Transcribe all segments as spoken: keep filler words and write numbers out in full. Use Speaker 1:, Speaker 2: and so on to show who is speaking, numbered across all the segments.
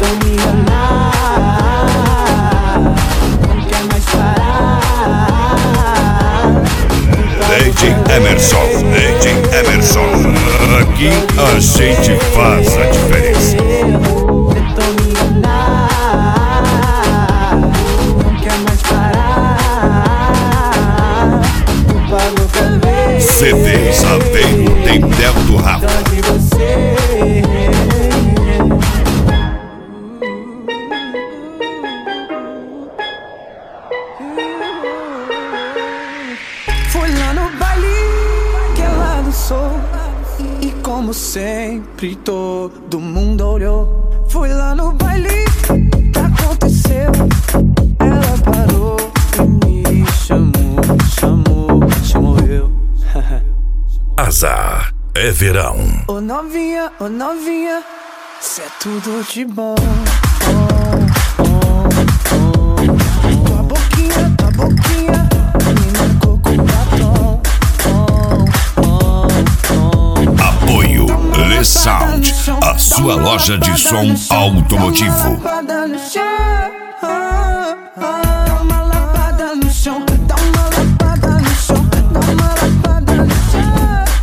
Speaker 1: tentou me enganar, não quer mais parar.
Speaker 2: D J Emerson, D J Emerson, aqui a gente faz a diferença.
Speaker 1: Tentou me enganar, não quer mais parar. Culpa outra vez.
Speaker 2: C D Saveiro tem Del do Rafa.
Speaker 1: De você. Fui lá no baile, que é lá do sol, e como sempre todo mundo olhou. Fui lá no baile, que aconteceu. Ela parou e me chamou, chamou, chamou eu.
Speaker 2: Azar é verão.
Speaker 1: Ô novinha, ô novinha, cê é tudo de bom. Oh, oh, oh. Tua boquinha, tua boquinha me marcou com batom. Oh, oh, oh.
Speaker 2: Apoio Le Sound, a sua loja de som automotivo.
Speaker 1: Dá uma lapada no chão, dá uma lapada no chão, dá uma lapada no chão, dá uma lapada no chão.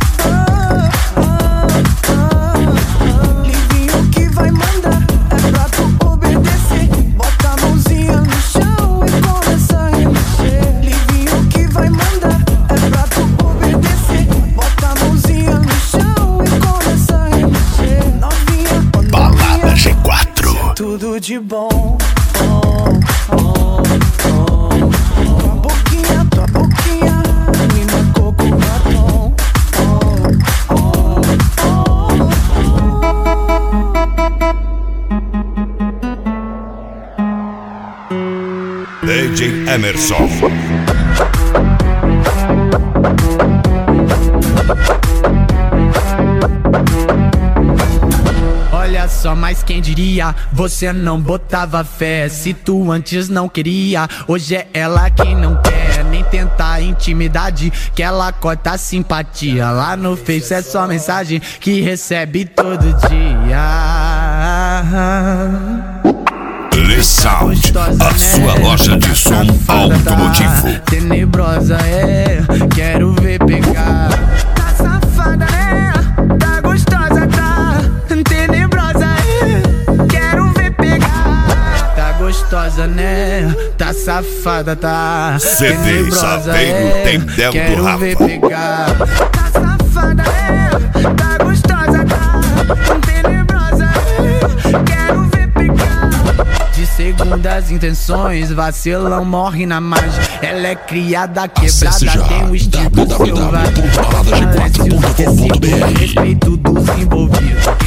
Speaker 1: Livinho que vai mandar, é pra tu obedecer. Bota a mãozinha no chão e começa a remexer. Livinho que vai mandar, é pra tu obedecer. Bota a mãozinha no chão e começa a remexer. Novinha, oh novinha,
Speaker 2: Balada G quatro.
Speaker 1: tudo de bom. Oh, oh, oh. Tua boquinha, tua boquinha me marcou com batom. Oh, oh, oh.
Speaker 2: D J Emerson.
Speaker 1: Olha só, mas quem diria, você não botava fé. Se tu antes não queria, hoje é ela quem não quer nem tentar intimidade, que ela corta a simpatia. Lá no Face é só mensagem que recebe todo dia.
Speaker 2: Le Sound, a sua loja de som automotivo.
Speaker 1: Tenebrosa é, quero ver pegar. Tá safada né, tá gostosa tá. Tenebrosa é, quero ver pegar. Tá gostosa né, tá safada tá.
Speaker 2: C D
Speaker 1: Tenebrosa
Speaker 2: Saveiro
Speaker 1: é,
Speaker 2: tem Del do
Speaker 1: quero
Speaker 2: Rafa.
Speaker 1: ver pegar. Tá safada né, tá gostosa tá. Tenebrosa é, quero ver pegar. De segundas intenções, vacilão morre na margem. Ela é criada, quebrada, tem um estilo selvagem. Respeito dos envolvidos.